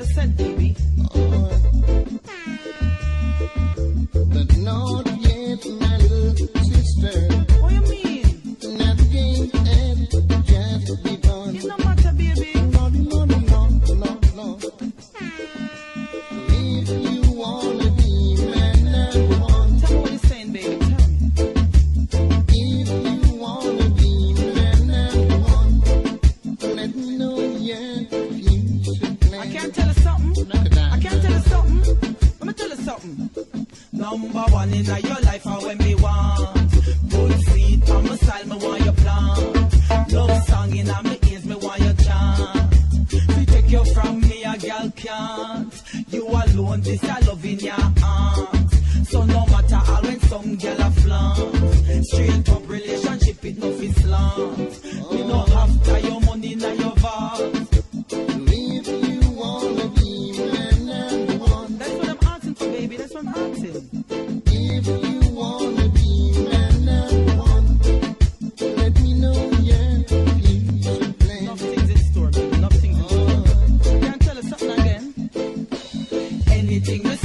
100%, baby. But not yet, my little sister. What you mean? Nothing else just begun. It no matter, baby. No. If you wanna be my number one, Tell me what you're saying, baby. Tell me. if you wanna be my number one, let me know your future plan. I can't tell you something. I can't tell you something. Let me tell you something. Number one in your life, and when me want good seed on my side, me want you plant. Love song in my ears, me want you chant. We take you from me, a girl can't. You alone, this I love in your heart. So no matter how when some girl a flaunt, straight up relationship it no fit slant. You no have to your money in your vault. If you wanna be my number one, That's what I'm asking for, baby. That's what I'm asking. if you wanna be my number one, let me know your future plan. Enough things in store, baby. Enough things in store. Can't tell us something again. Anything you